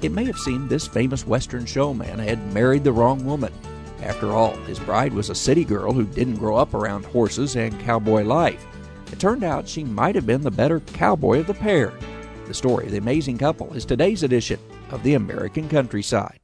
It may have seemed this famous Western showman had married the wrong woman. After all, his bride was a city girl who didn't grow up around horses and cowboy life. It turned out she might have been the better cowboy of the pair. The story of the amazing couple is today's edition of the American Countryside.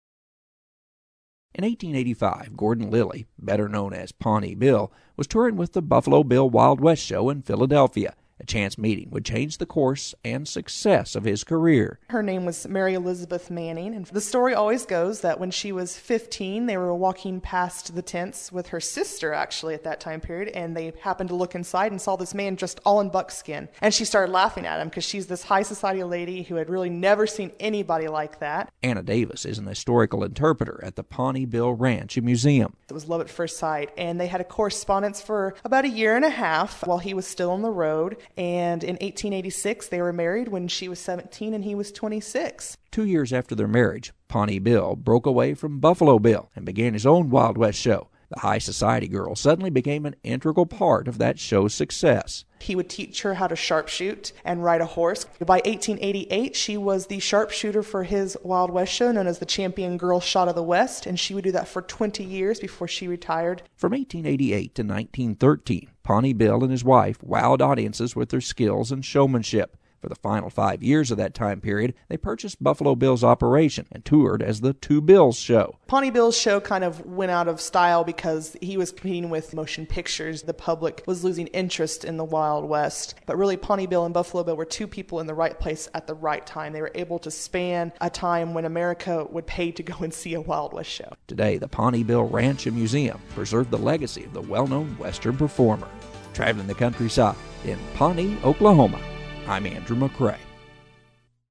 In 1885, Gordon Lilly, better known as Pawnee Bill, was touring with the Buffalo Bill Wild West show in Philadelphia. A chance meeting would change the course and success of his career. Her name was Mary Elizabeth Manning, and the story always goes that when she was 15, they were walking past the tents with her sister, actually, at that time period, and they happened to look inside and saw this man dressed all in buckskin. And she started laughing at him because she's this high society lady who had really never seen anybody like that. Anna Davis is an historical interpreter at the Pawnee Bill Ranch and Museum. It was love at first sight, and they had a correspondence for about a year and a half while he was still on the road. And in 1886, they were married when she was 17 and he was 26. 2 years after their marriage, Pawnee Bill broke away from Buffalo Bill and began his own Wild West show. The high society girl suddenly became an integral part of that show's success. He would teach her how to sharpshoot and ride a horse. By 1888, she was the sharpshooter for his Wild West show, known as the Champion Girl Shot of the West, and she would do that for 20 years before she retired. From 1888 to 1913, Pawnee Bill and his wife wowed audiences with their skills and showmanship. For the final 5 years of that time period, they purchased Buffalo Bill's operation and toured as the Two Bills Show. Pawnee Bill's show kind of went out of style because he was competing with motion pictures. The public was losing interest in the Wild West. But really, Pawnee Bill and Buffalo Bill were two people in the right place at the right time. They were able to span a time when America would pay to go and see a Wild West show. Today, the Pawnee Bill Ranch and Museum preserve the legacy of the well-known Western performer. Traveling the countryside in Pawnee, Oklahoma, I'm Andrew McCrae.